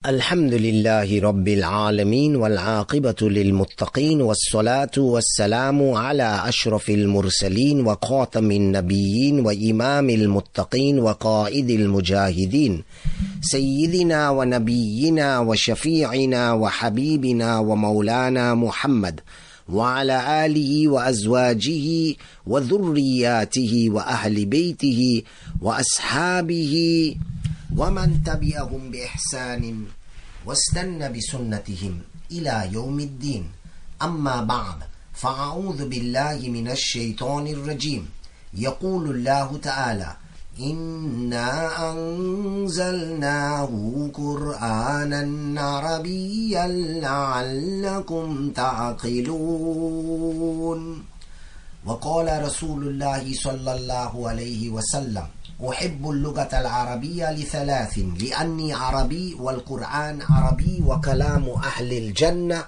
الحمد لله رب العالمين والعاقبة للمتقين والصلاة والسلام على أشرف المرسلين وخاتم النبيين وإمام المتقين وقائد المجاهدين سيدنا ونبينا وشفيعنا وحبيبنا ومولانا محمد وعلى آله وأزواجه وذرياته وأهل بيته وأصحابه ومن تبعهم بإحسان واستنى بسنتهم إلى يوم الدين. أما بعد، فأعوذ بالله من الشيطان الرجيم. يقول الله تعالى: إنا أنزلناه قرآنا عربيا لعلكم تعقلون. وقال رسول الله صلى الله عليه وسلم: أحب اللغة العربية لثلاث: لأني عربي والقرآن عربي وكلام أهل الجنة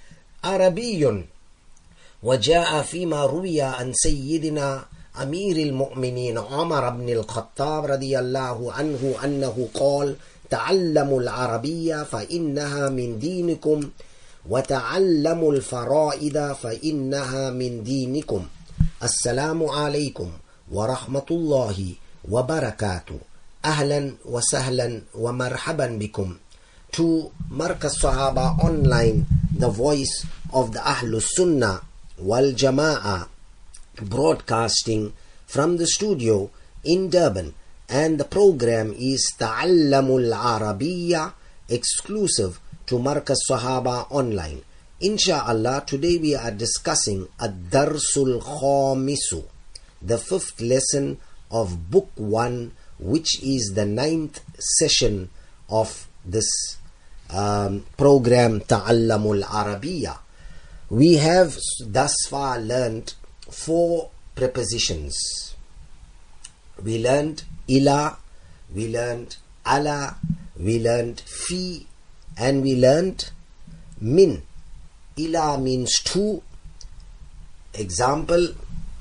عربي. وجاء فيما روي عن سيدنا أمير المؤمنين عمر بن الخطاب رضي الله عنه أنه قال: تعلموا العربية فإنها من دينكم وتعلموا الفرائض فإنها من دينكم. السلام عليكم ورحمة الله وبركاته. أهلا وسهلا ومرحبا بكم to Markaz Sahaba Online, the voice of the Ahlus Sunnah wal Jama'ah, broadcasting from the studio in Durban, and the program is Ta'allamul Arabiya, exclusive to Markaz Sahaba Online. Insha'Allah, today we are discussing Ad-Darsul Khamisu, the fifth lesson of Book 1, which is the 9th session of this program Ta'allamul Arabiya. We have thus far learned 4 prepositions. We learned ila, we learned ala, we learned fi, and we learned min. Ila means to. Example: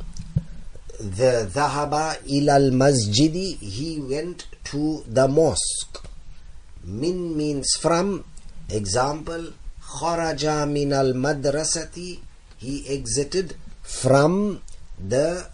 the dhahaba ilal masjidi, he went to the mosque. Min means from. Example: kharaja min al madrasati, he exited from the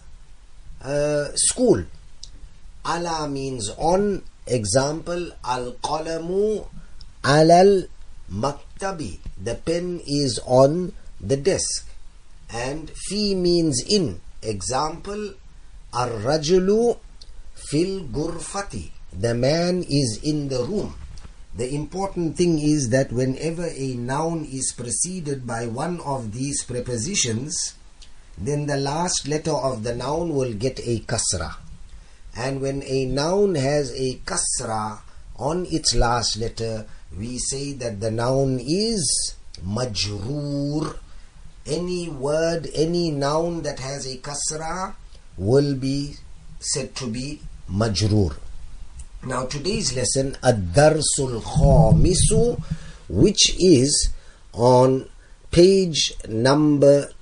school. Ala means on. Example: al qalamu alal maktabi, the pen is on the desk. And fi means in. Example: ar-rajulu fil gurfati, the man is in the room. The important thing is that whenever a noun is preceded by one of these prepositions, then the last letter of the noun will get a kasra. And when a noun has a kasra on its last letter, we say that the noun is majroor. Any word, any noun that has a kasra will be said to be majroor. Now today's lesson, Ad-Darsul Khamisu, which is on page number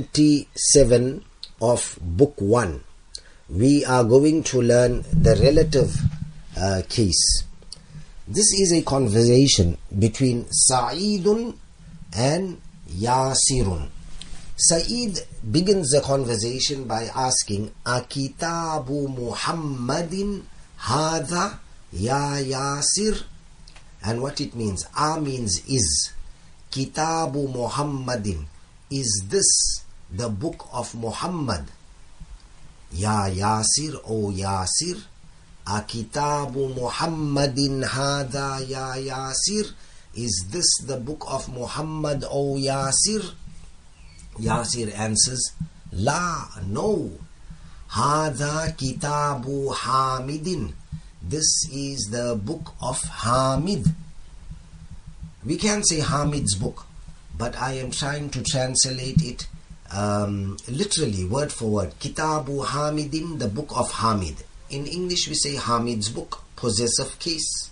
27 of book 1. We are going to learn the relative case. This is a conversation between Sa'idun and Yasirun. Sa'id begins the conversation by asking, Akitabu Muhammadin Hadha Ya Yasir? And what it means. A means is. Kitabu Muhammadin, is this the book of Muhammad? Ya Yasir, O Yasir. Akitabu Muhammadin Hadha Ya Yasir, is this the book of Muhammad, O Yasir? Yasir answers, La, no. Hadha kitabu Hamidin, this is the book of Hamid. We can say Hamid's book, but I am trying to translate it literally, word for word. Kitabu Hamidin, the book of Hamid. In English we say Hamid's book, possessive case.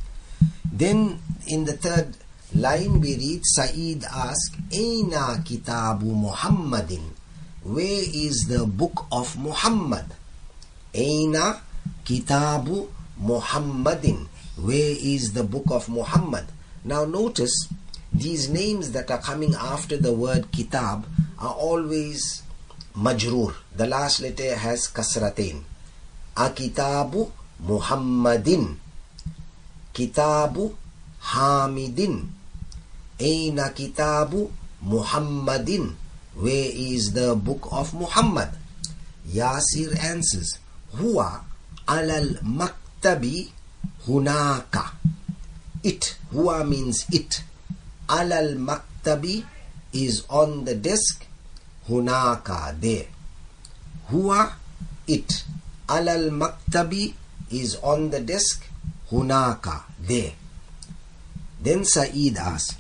Then in the third line we read, Sa'id asks, Aina kitabu Muhammadin, where is the book of Muhammad? Aina kitabu Muhammadin, where is the book of Muhammad? Now notice, these names that are coming after the word kitab are always majroor. The last letter has kasratain. Akitabu Muhammadin, Kitabu Hamidin, Aina Kitabu Muhammadin, where is the book of Muhammad? Yasir answers, Huwa alal maktabi hunaka. It, Huwa means it. Alal maktabi is on the desk. Hunaka, there. Huwa, it. Alal maktabi is on the desk. Hunaka, there. Then Saeed asks,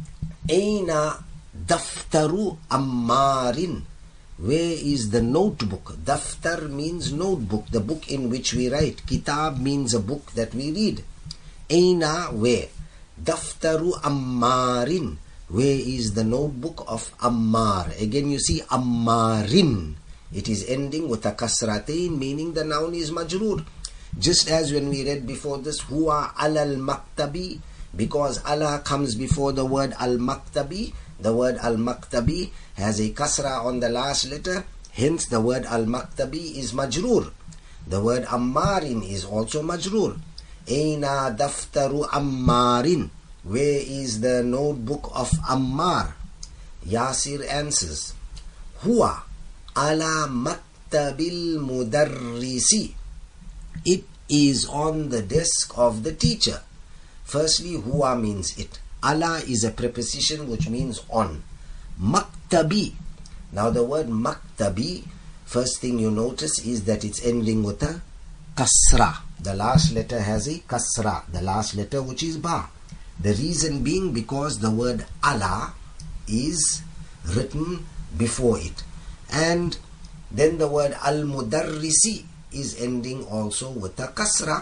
Aina daftaru ammarin, where is the notebook? Daftar means notebook, the book in which we write. Kitab means a book that we read. Aina, where? Daftaru ammarin, where is the notebook of Ammar? Again you see ammarin. It is ending with a kasratain, meaning the noun is majroor. Just as when we read before this, Huwa alal maktabi, because Allah comes before the word al-maktabi. The word al-maktabi has a kasra on the last letter, hence the word al-maktabi is majroor. The word ammarin is also majroor. Aina daftaru ammarin, where is the notebook of Ammar? Yasir answers, Huwa ala maktabil mudarrisi, it is on the desk of the teacher. Firstly, huwa means it. Ala is a preposition which means on. Maktabi. Now the word maktabi, first thing you notice is that it's ending with a kasra. The last letter has a kasra, the last letter which is ba. The reason being because the word ala is written before it. And then the word al-mudarrisi is ending also with a kasra.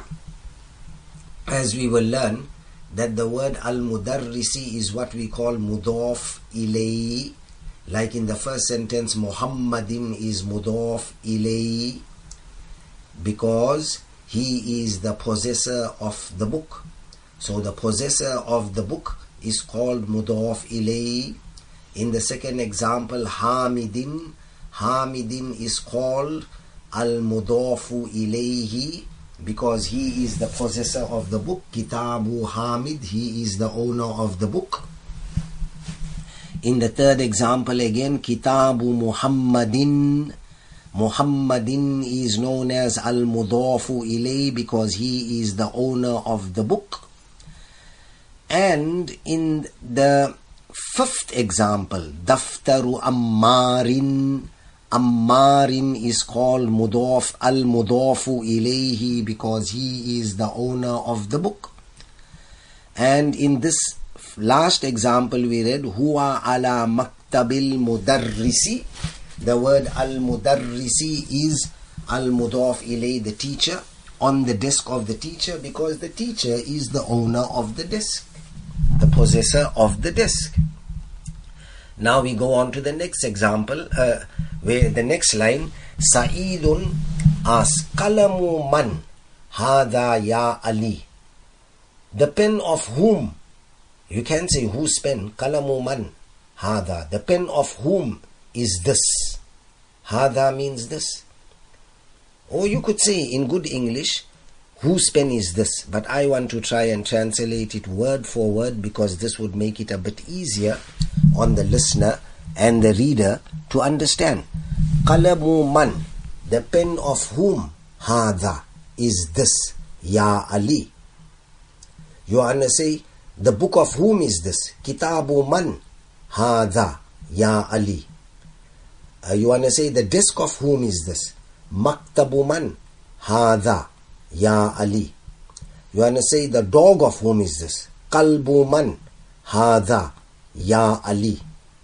As we will learn that the word al-mudarrisi is what we call mudaf ilayhi. Like in the first sentence, Muhammadin is mudaf ilayhi because he is the possessor of the book. So the possessor of the book is called mudaf ilayhi. In the second example, Hamidin is called al-mudafu ilayhi because he is the possessor of the book. Kitabu Hamid, he is the owner of the book. In the third example again, Kitabu Muhammadin is known as al-mudafu ilayhi because he is the owner of the book. And in the fifth example, Daftaru Ammarin is called al-mudafu ilayhi because he is the owner of the book. And in this last example we read, Huwa ala maktabil mudarrisi. The word al-mudarrisi is al-mudaf ilayhi, the teacher, on the desk of the teacher, because the teacher is the owner of the desk, the possessor of the desk. Now we go on to the next example, where the next line, Sa'idun asks, Qalamu man hadha ya Ali. The pen of whom? You can say whose pen? Qalamu man hadha. The pen of whom is this? Hadha means this. Or you could say in good English, whose pen is this? But I want to try and translate it word for word because this would make it a bit easier on the listener and the reader to understand. Qalamu man, the pen of whom? Hadha is this, Ya Ali. You want to say, the book of whom is this? Kitabu man hadha, Ya Ali. You want to say, the desk of whom is this? Maktabu man hadha, Ya Ali. You want to say, the dog of whom is this? Qalbu man hadha, Ya Ali.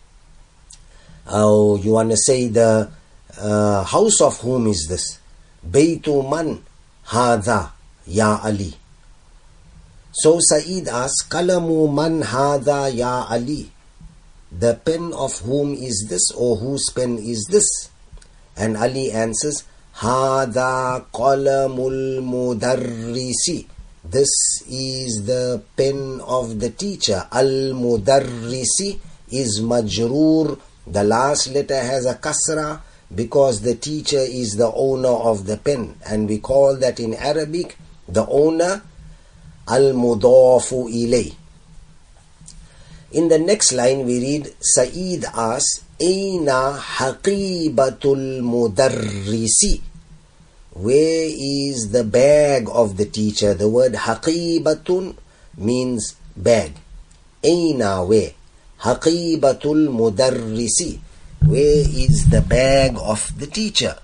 Oh, you want to say, the house of whom is this? Baytu man hadha, Ya Ali. So Saeed asks, Qalamu man hadha ya Ali. The pen of whom is this, or whose pen is this? And Ali answers, Hadha qalamul mudarrisi. This is the pen of the teacher. Al-Mudarrisi is majroor. The last letter has a kasra because the teacher is the owner of the pen. And we call that in Arabic, the owner, Al-Mudafu ilay. In the next line we read, Sa'id asks, Aina haqibatul mudarrisi? Where is the bag of the teacher? The word haqibatun means bag. Aina, where? Haqibatul mudarrisi. Where is the bag of the teacher?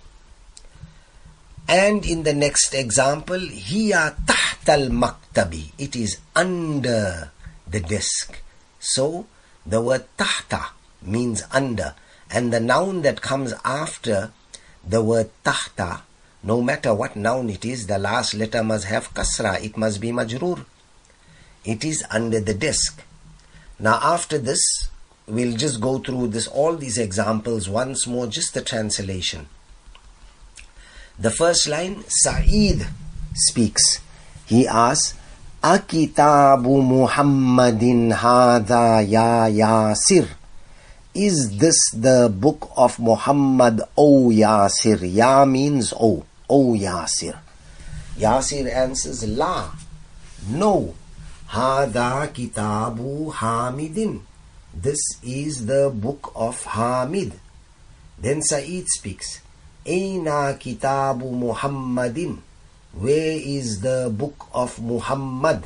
And in the next example, hiya tahtal maktabi. It is under the desk. So, the word tahta means under. And the noun that comes after the word tahta, no matter what noun it is, the last letter must have kasra. It must be majroor. It is under the desk. Now after this, we'll just go through all these examples once more, just the translation. The first line, Sa'id speaks. He asks, Akitabu Muhammadin hadha ya Yasir? Is this the book of Muhammad, O Yasir? Ya means O Yasir. Yasir answers, La, no. Hadha kitabu Hamidin. This is the book of Hamid. Then Sa'id speaks, Aina kitabu Muhammadin? Where is the book of Muhammad?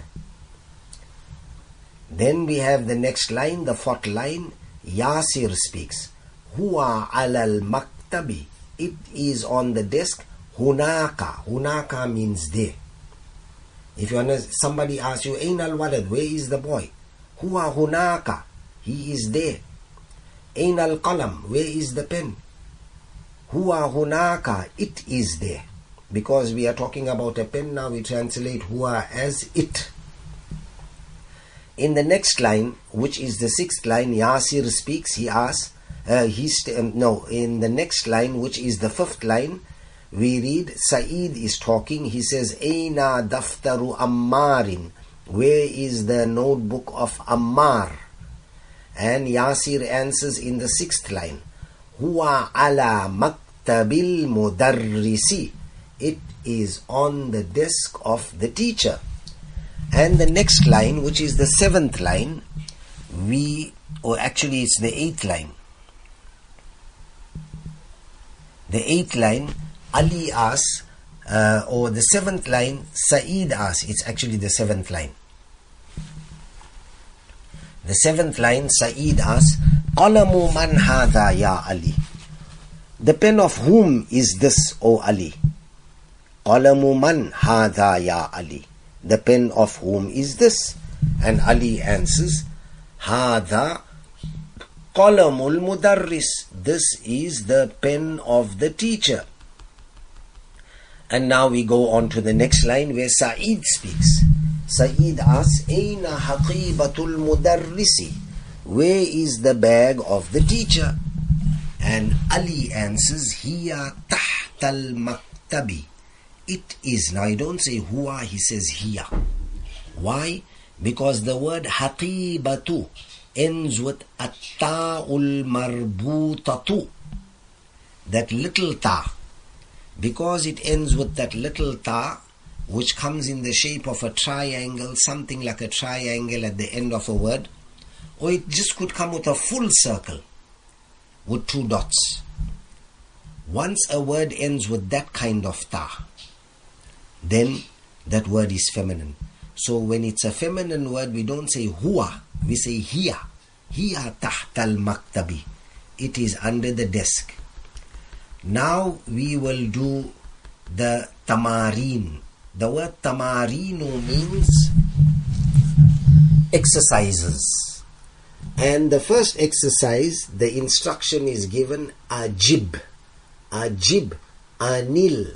Then we have the next line, the fourth line. Yasir speaks, Huwa alal maktabi. It is on the desk. Hunaka. Hunaka means there. If somebody asks you, Ain al walad, where is the boy? Huwa hunaka. He is there. Ain al qalam, where is the pen? Huwa hunaka. It is there. Because we are talking about a pen now, we translate huwa as it. In the next line, which is the sixth line, Yasir speaks. He asks, in the next line, which is the fifth line, we read, Sa'id is talking. He says, Aina daftaru Ammarin? Where is the notebook of Ammar? And Yasir answers in the sixth line, Huwa ala maktabil mudarrisi. It is on the desk of the teacher. And the next line, which is the seventh line, it's the eighth line. The eighth line, Ali asks, or the seventh line, Sa'id asks. It's actually the seventh line. The seventh line, Sa'id asks, Qalamu man hadha ya Ali? The pen of whom is this, O Ali? Qalamu man hadha ya Ali? The pen of whom is this? And Ali answers, Hadha qalamul mudarris. This is the pen of the teacher. And now we go on to the next line where Sa'id speaks. Sa'id asks, Aina haqibatul mudarrisi? Where is the bag of the teacher? And Ali answers, Hiya tahtal maktabi. It is. Now, he don't say huwa, he says hiya. Why? Because the word haqibatu ends with at-ta'ul marbutatu. That little ta. Because it ends with that little ta, which comes in the shape of a triangle, something like a triangle at the end of a word, or it just could come with a full circle with two dots. Once a word ends with that kind of ta, then that word is feminine. So when it's a feminine word, we don't say huwa, we say hiya. Hiya tahtal maktabi. It is under the desk. Now we will do the tamareen. The word tamarinu means exercises. And the first exercise, the instruction is given, ajib. Ajib, anil,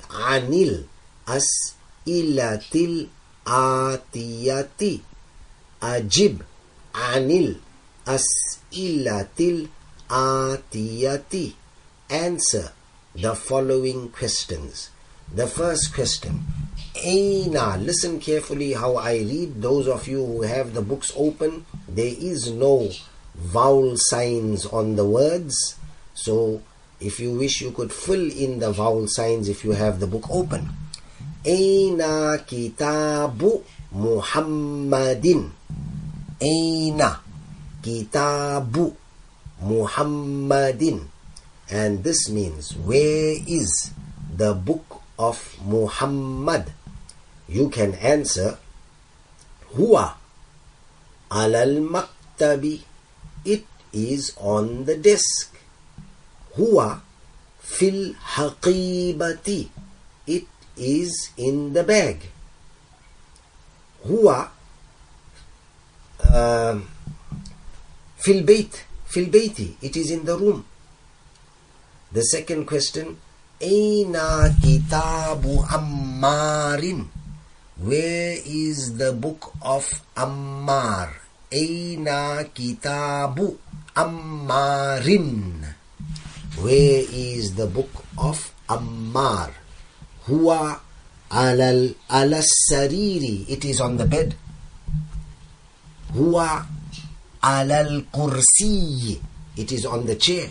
as'ilatil atiyati. Ajib, anil, as'ilatil atiyati. Answer the following questions. The first question, Aina. Listen carefully how I read. Those of you who have the books open, there is no vowel signs on the words. So if you wish, you could fill in the vowel signs if you have the book open. Aina kitabu Muhammadin. Aina kitabu Muhammadin. And this means, where is the book of Muhammad? You can answer, Huwa alal maktabi. It is on the desk. Huwa fil haqibati. It is in the bag. Huwa fil bayt. Fil bayti. It is in the room. The second question, Aina kitabu Ammarin. Where is the book of Ammar? Aina kitabu Ammarin. Where is the book of Ammar? Huwa ala sariri. It is on the bed. Huwa ala kursi. It is on the chair.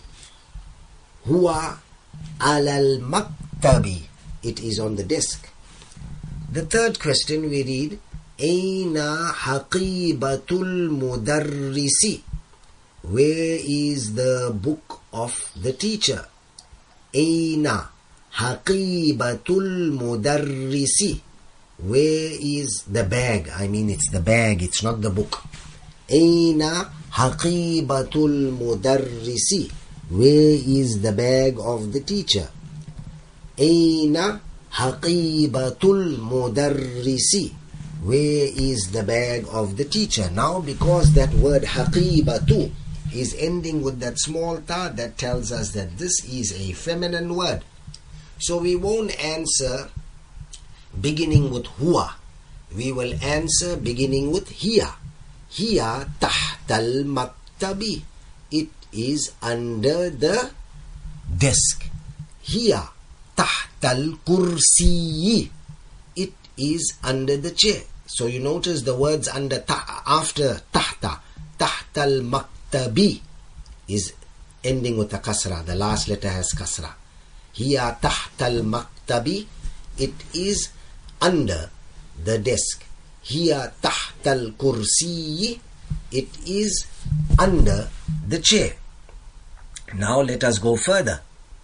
Huwa alal maktabi. It is on the desk. The third question we read, Aina haqibatul mudarrisi. Where is the book of the teacher? Aina haqibatul mudarrisi. Where is the bag? I mean, it's the bag, it's not the book. Aina haqibatul mudarrisi. Where is the bag of the teacher? Aina haqibatul mudarrisi. Where is the bag of the teacher? Now, because that word haqibatu is ending with that small ta, that tells us that this is a feminine word. So we won't answer beginning with huwa. We will answer beginning with hiya. Hiya tahtal maktabi. It is under the desk. Hiya tahtal kursi. It is under the chair. So you notice the words under after tahta. Tahtal maktabi is ending with a kasra. The last letter has kasra. Hiya tahtal maktabi. It is under the desk. Hiya tahtal kursi. It is under the chair. Now let us go further.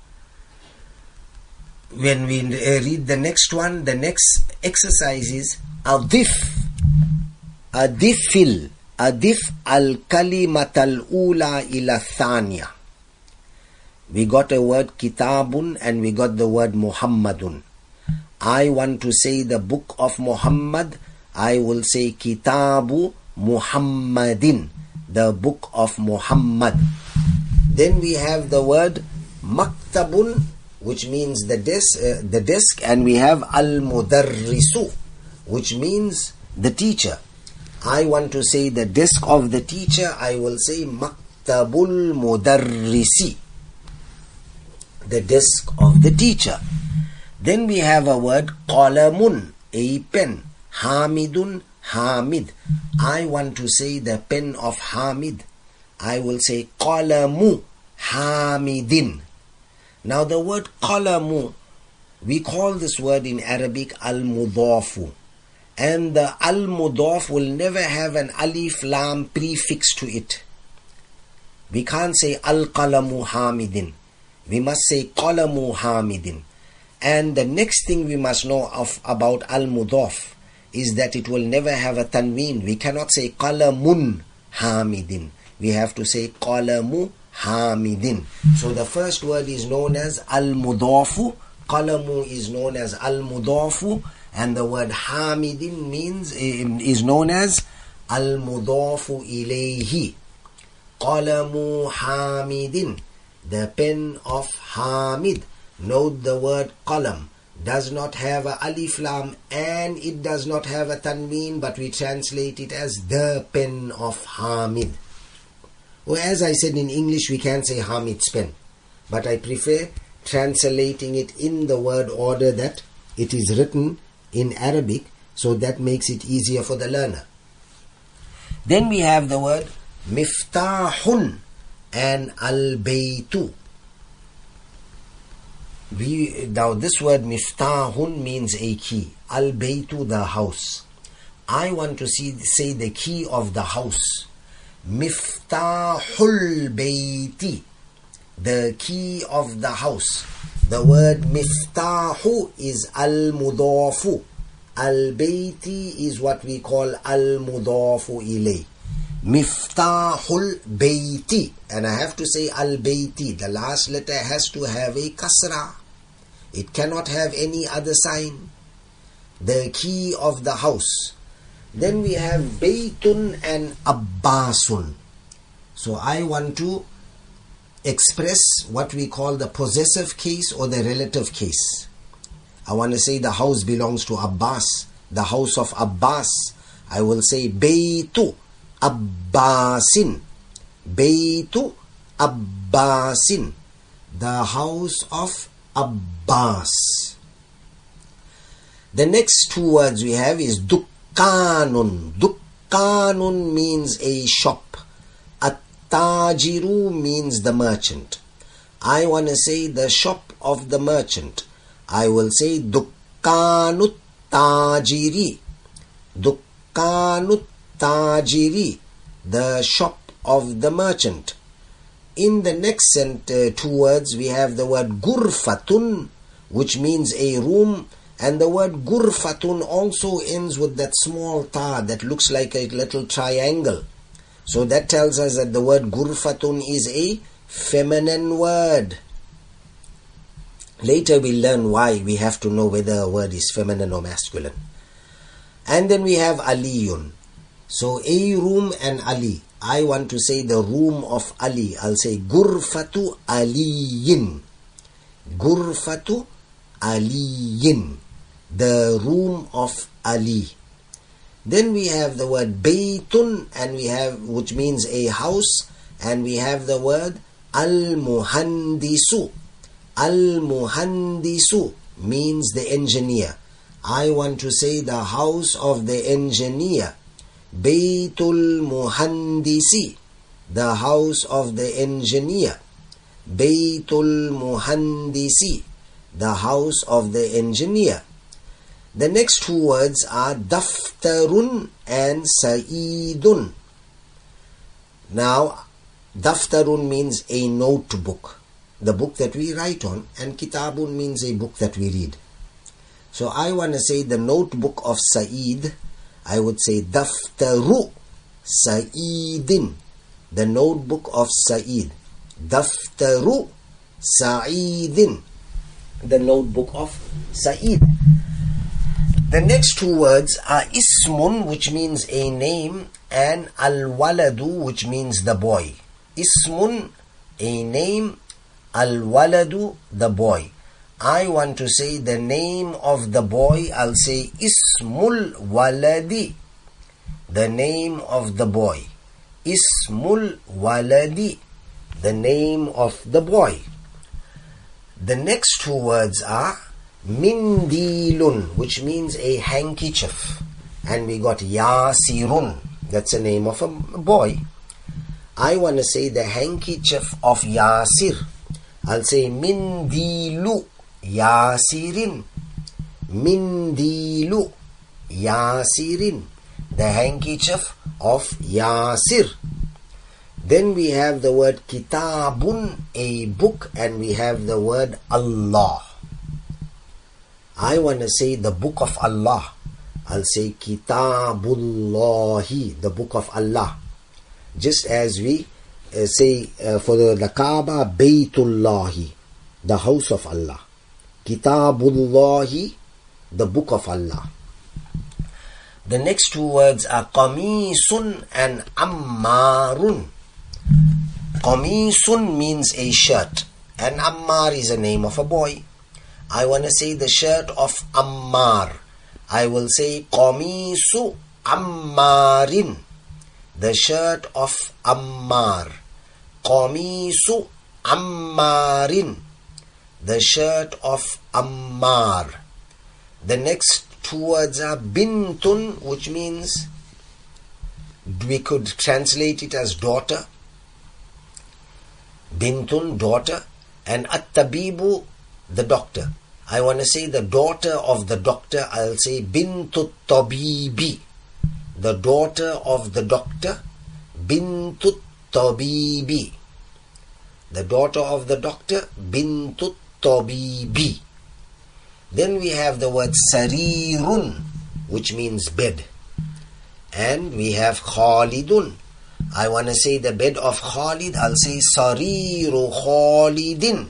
When we read the next one, the next exercise is adif al-kalimat al-ula ila thaniya. We got a word kitabun and we got the word Muhammadun. I want to say the book of Muhammad. I will say kitabu Muhammadin, the book of Muhammad. Then we have the word maktabun, which means the desk, and we have al-mudarrisu, which means the teacher. I want to say the desk of the teacher. I will say maktabul mudarrisi, the desk of the teacher. Then we have a word qalamun, a pen. Hamidun, Hamid. I want to say the pen of Hamid. I will say qalamu Hamidin. Now the word qalamu, we call this word in Arabic al-mudafu. And the al-mudaf will never have an alif lam prefix to it. We can't say al-qalamu Hamidin. We must say qalamu Hamidin. And the next thing we must know about al-mudaf is that it will never have a tanween. We cannot say qalamun Hamidin. We have to say qalamu Hamidin. So the first word is known as al-mudafu. Qalamu is known as al-mudafu. And the word Hamidin is known as al-mudafu ilayhi. Qalamu Hamidin, the pen of Hamid. Note the word qalam does not have a alif lam and it does not have a tanween, but we translate it as the pen of Hamid. Well, as I said, in English we can say Hamid's pen, but I prefer translating it in the word order that it is written in Arabic, so that makes it easier for the learner. Then we have the word miftahun and al-baytu. Now this word miftahun means a key. Al-baytu, the house. I want to say the key of the house. Miftahul bayti, the key of the house. The word miftahu is al-mudafu. Al-bayti is what we call al-mudafu ilay. Miftahul bayti. And I have to say al-bayti. The last letter has to have a kasra. It cannot have any other sign. The key of the house. Then we have baytun and abbasun. So I want to express what we call the possessive case or the relative case. I want to say the house belongs to Abbas, the house of Abbas. I will say baytu Abbasin. Baytu Abbasin, the house of Abbas. The next two words we have is dukkanun. Dukkanun means a shop. At-tajiru means the merchant. I want to say the shop of the merchant. I will say dukkanut tajiri. Dukkanut tajiri, the shop of the merchant. In the next two words we have the word gurfatun, which means a room, and the word gurfatun also ends with that small ta that looks like a little triangle. So that tells us that the word gurfatun is a feminine word. Later we'll learn why we have to know whether a word is feminine or masculine. And then we have aliyun. So a room and Ali. I want to say the room of Ali. I'll say gurfatu aliyin. Gurfatu aliyin, the room of Ali. Then we have the word baytun, and we have, which means a house, and we have the word al-muhandisu. Al-muhandisu means the engineer. I want to say the house of the engineer. Baytul muhandisi, the house of the engineer. Baytul muhandisi, the house of the engineer. The next two words are daftarun and sa'idun. Now, daftarun means a notebook, the book that we write on, and kitabun means a book that we read. So I want to say the notebook of Sa'id. I would say daftaru Sa'idin, the notebook of Sa'id. Daftaru Sa'idin, the notebook of Sa'id. The next two words are ismun, which means a name, and al-waladu, which means the boy. Ismun, a name, al-waladu, the boy. I want to say the name of the boy. I'll say Ismul Waladi, the name of the boy. Ismul Waladi, the name of the boy. The next two words are Mindilun, which means a handkerchief. And we got Yasirun, that's the name of a boy. I want to say the handkerchief of Yasir. I'll say Mindilu Yasirin. Mindilu Yasirin, the handkerchief of Yasir. Then we have the word kitabun, a book, and we have the word Allah. I want to say the book of Allah. I'll say Kitabullahi, the book of Allah. Just as we say for the Kaaba, Baytullahi, the house of Allah. Kitabullahi, the book of Allah. The next two words are qamisun and ammarun. Qamisun means a shirt, and Ammar is a name of a boy. I want to say the shirt of Ammar. I will say qamisu Ammarin, the shirt of Ammar. Qamisu Ammarin, the shirt of Ammar. The next two words are bintun, which means we could translate it as daughter. Bintun, daughter, and at-tabibu, the doctor. I want to say the daughter of the doctor, I'll say bintut tabibi. The daughter of the doctor, bintut tabibi. The daughter of the doctor, bintut tabibi. Then we have the word sarirun, which means bed. And we have Khalidun. I want to say the bed of Khalid, I'll say Sariru Khalidin.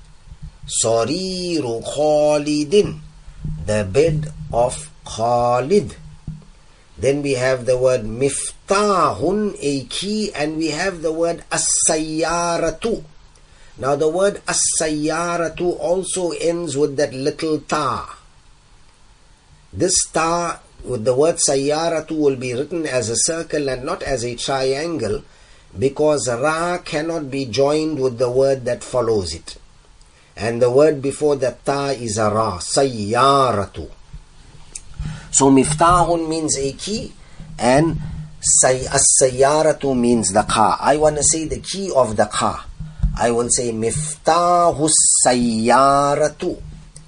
Sariru Khalidin. The bed of Khalid. Then we have the word Miftahun, a key, and we have the word As-Sayyaratu. Now the word As-Sayyaratu also ends with that little ta. This ta with the word Sayyaratu will be written as a circle and not as a triangle, because Ra cannot be joined with the word that follows it. And the word before the ta is a Ra, Sayyaratu. So Miftahun means a key and As-Sayyaratu means the car. I want to say the key of the car. I will say Miftahus Sayyaratu.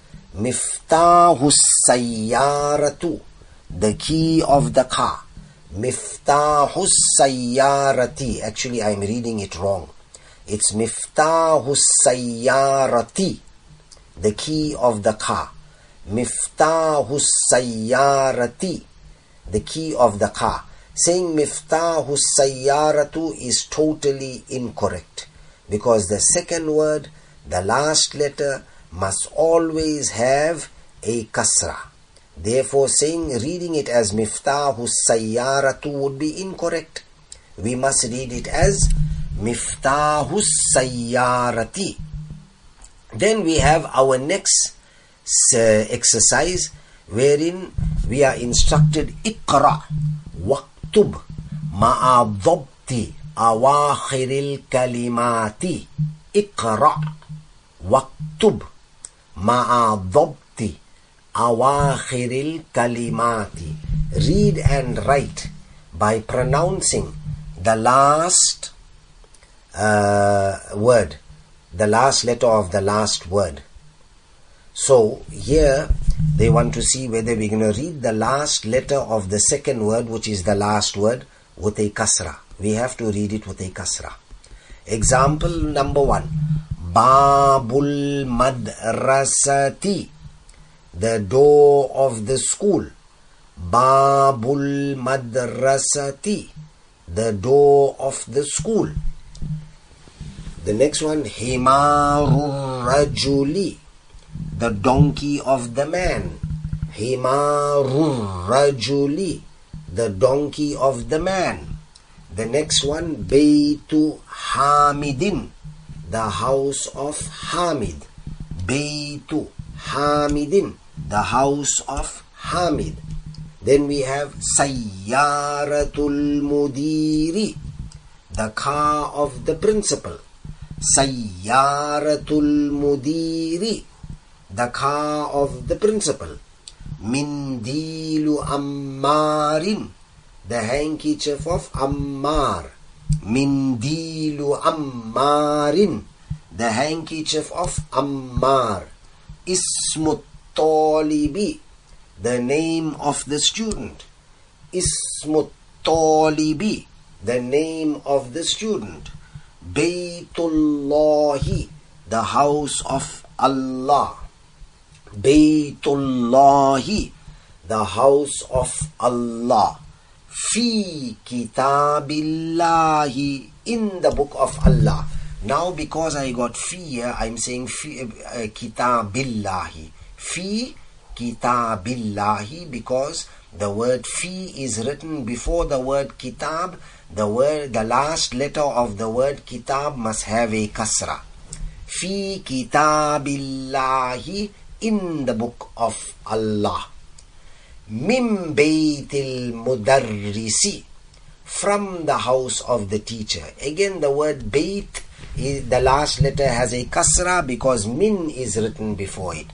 Miftahus Sayyaratu. The key of the car. Miftahus Sayyarati. Actually, I am reading it wrong. It's Miftahus Sayyarati. The key of the car. Miftahus Sayyarati. The key of the car. Saying Miftahus Sayyaratu is totally incorrect, because the second word, the last letter, must always have a kasra. Therefore, reading it as Miftahus Sayyaratu would be incorrect. We must read it as Miftahus Sayyarati. Then we have our next exercise, wherein we are instructed Iqra waktub ma'a dhabti awakhiril kalimati. Iqra waktub ma'a dhabti awakhiril kalimati. Read and write by pronouncing the last word, the last letter of the last word. So here they want to see whether we're going to read the last letter of the second word, which is the last word, with a kasra. We have to read it with a kasra. Example number 1. Babul madrasati. The door of the school. Babul madrasati. The door of the school. The next one. Himarur rajuli. The donkey of the man. Himarur rajuli. The donkey of the man. The next one, Baytu Hamidin. The house of Hamid. Baytu Hamidin. The house of Hamid. Then we have Sayyaratul Mudiri. The car of the principal. Sayyaratul Mudiri. The car of the principal. Mindilu Ammarin. The handkerchief of Ammar. Mindilu Ammarin. The handkerchief of Ammar. Ismut Talibi. The name of the student. Ismut Talibi. The name of the student. Baytullahi. The house of Allah. Baytullahi, the house of Allah. Fi kitabillahi, in the book of Allah. Now because I got fi here, I'm saying fi kitabillahi. Fi kitabillahi, because the word fi is written before the word kitab. The last letter of the word kitab must have a kasra. Fi kitabillahi, in the book of Allah. Min baytil mudarrisi, from the house of the teacher. Again, the word bayt, the last letter has a kasra because min is written before it.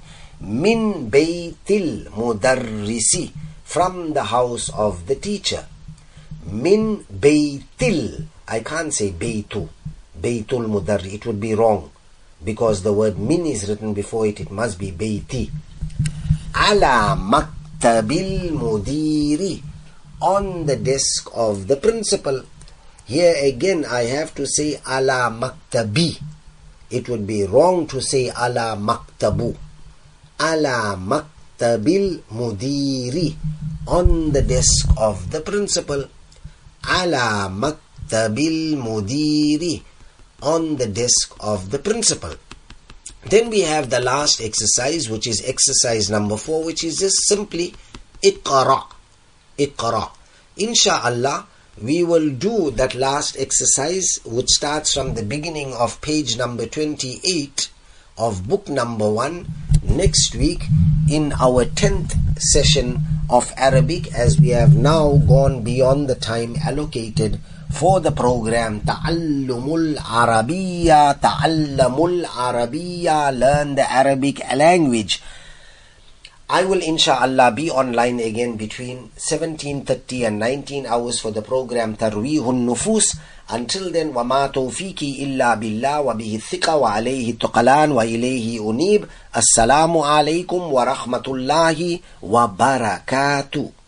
Min baytil mudarrisi, from the house of the teacher. Min baytil, I can't say baytu, baytul mudarri, it would be wrong, because the word min is written before it, it must be bayti. Ala maktabil mudiri, on the desk of the principal. Here again I have to say ala maktabi. It would be wrong to say ala maktabu. Ala maktabil mudiri, on the desk of the principal. Ala maktabil mudiri, on the desk of the principal. Then we have the last exercise, which is exercise number 4, which is just simply iqra. Iqra. Insha'Allah, we will do that last exercise, which starts from the beginning of page number 28 of book number 1 next week in our 10th session of Arabic, as we have now gone beyond the time allocated for the program Ta'allumul Arabiya, Ta'allamul Arabiya, learn the Arabic language. I will insha'Allah be online again between 17:30 and 19 hours for the program Tarweehun Nufus. Until then, وَمَا تَوْفِيقِي إِلَّا بِاللَّهِ وَبِهِ الثِّقَةُ وَعَلَيْهِ التُّقَلَانُ وَإِلَيْهِ أُنِيبُ. السلام عليكم ورحمة الله وبركاته.